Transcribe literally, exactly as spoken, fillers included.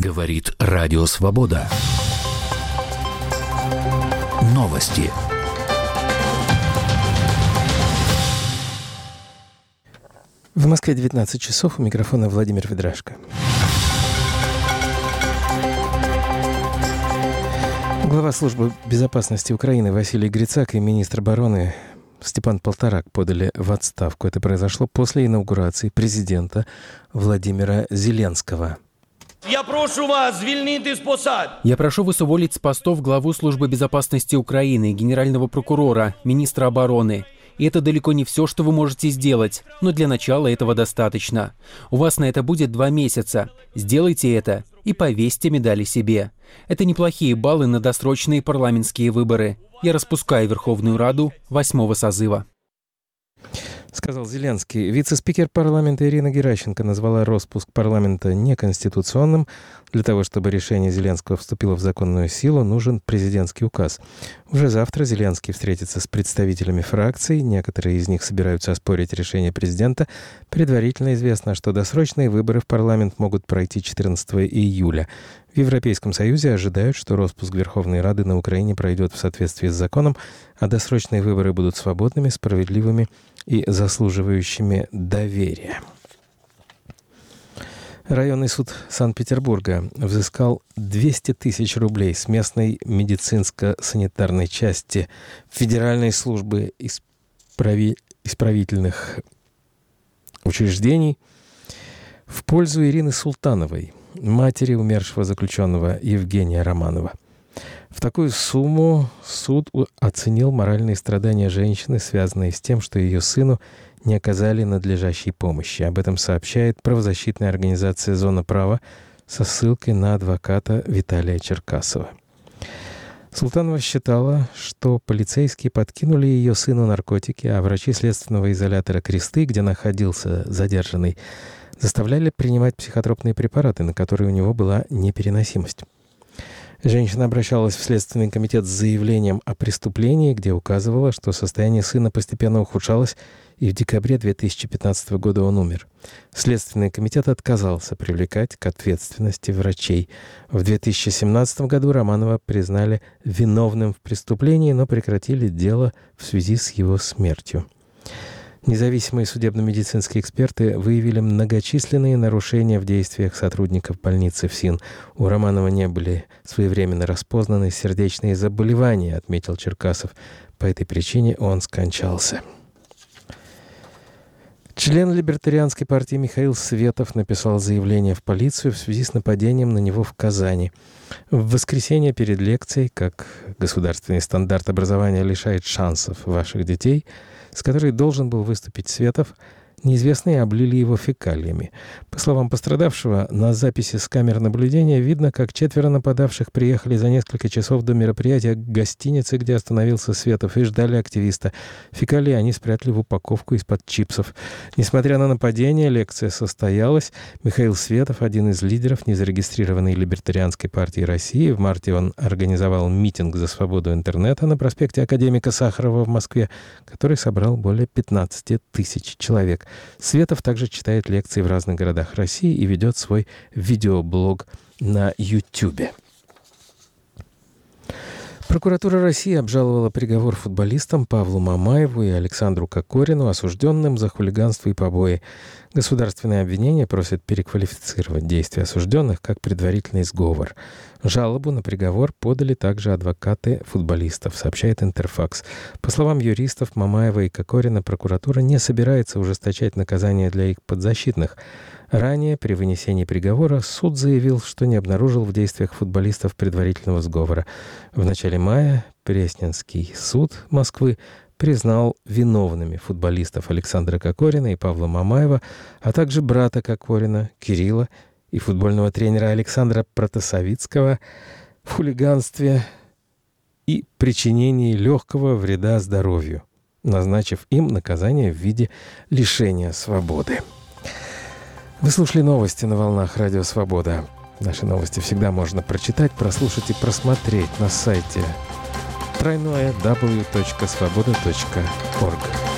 Говорит Радио Свобода. Новости. В Москве девятнадцать часов. У микрофона Владимир Ведрашко. Глава службы безопасности Украины Василий Грицак и министр обороны Степан Полторак подали в отставку. Это произошло после инаугурации президента Владимира Зеленского. Я прошу вас звільнити з посад. Я прошу вас уволить с постов главу службы безопасности Украины, генерального прокурора, министра обороны. И это далеко не все, что вы можете сделать, но для начала этого достаточно. У вас на это будет два месяца. Сделайте это и повесьте медали себе. Это неплохие баллы на досрочные парламентские выборы. Я распускаю Верховную Раду восьмого созыва. Сказал Зеленский. Вице-спикер парламента Ирина Геращенко назвала распуск парламента неконституционным. Для того, чтобы решение Зеленского вступило в законную силу, нужен президентский указ. Уже завтра Зеленский встретится с представителями фракций. Некоторые из них собираются оспорить решение президента. Предварительно известно, что досрочные выборы в парламент могут пройти четырнадцатого июля. В Европейском Союзе ожидают, что распуск Верховной Рады на Украине пройдет в соответствии с законом, а досрочные выборы будут свободными, справедливыми и заслуживающими доверия. Районный суд Санкт-Петербурга взыскал двести тысяч рублей с местной медицинско-санитарной части Федеральной службы исправи... исправительных учреждений в пользу Ирины Султановой, матери умершего заключенного Евгения Романова. В такую сумму суд оценил моральные страдания женщины, связанные с тем, что ее сыну не оказали надлежащей помощи. Об этом сообщает правозащитная организация «Зона права» со ссылкой на адвоката Виталия Черкасова. Султанова считала, что полицейские подкинули ее сыну наркотики, а врачи следственного изолятора «Кресты», где находился задержанный, заставляли принимать психотропные препараты, на которые у него была непереносимость. Женщина обращалась в Следственный комитет с заявлением о преступлении, где указывала, что состояние сына постепенно ухудшалось, и в декабре две тысячи пятнадцатого года он умер. Следственный комитет отказался привлекать к ответственности врачей. В две тысячи семнадцатом году Романова признали виновным в преступлении, но прекратили дело в связи с его смертью. Независимые судебно-медицинские эксперты выявили многочисленные нарушения в действиях сотрудников больницы ФСИН. У Романова не были своевременно распознаны сердечные заболевания, отметил Черкасов. По этой причине он скончался. Член либертарианской партии Михаил Светов написал заявление в полицию в связи с нападением на него в Казани. В воскресенье перед лекцией «Как государственный стандарт образования лишает шансов ваших детей», с которой должен был выступить Светов, неизвестные облили его фекалиями. По словам пострадавшего, на записи с камер наблюдения видно, как четверо нападавших приехали за несколько часов до мероприятия к гостинице, где остановился Светов, и ждали активиста. Фекалии они спрятали в упаковку из-под чипсов. Несмотря на нападение, лекция состоялась. Михаил Светов, один из лидеров незарегистрированной либертарианской партии России. В марте он организовал митинг за свободу интернета на проспекте Академика Сахарова в Москве, который собрал более пятнадцать тысяч человек. Светов также читает лекции в разных городах России и ведет свой видеоблог на Ютубе. Прокуратура России обжаловала приговор футболистам Павлу Мамаеву и Александру Кокорину, осужденным за хулиганство и побои. Государственное обвинение просит переквалифицировать действия осужденных как предварительный сговор. Жалобу на приговор подали также адвокаты футболистов, сообщает Интерфакс. По словам юристов Мамаева и Кокорина, прокуратура не собирается ужесточать наказание для их подзащитных. Ранее, при вынесении приговора, суд заявил, что не обнаружил в действиях футболистов предварительного сговора. В начале мая Пресненский суд Москвы признал виновными футболистов Александра Кокорина и Павла Мамаева, а также брата Кокорина, Кирилла, и футбольного тренера Александра Протасовицкого в хулиганстве и причинении легкого вреда здоровью, назначив им наказание в виде лишения свободы. Вы слушали новости на волнах Радио Свобода. Наши новости всегда можно прочитать, прослушать и просмотреть на сайте тройное дабл ю точка свобода точка орг.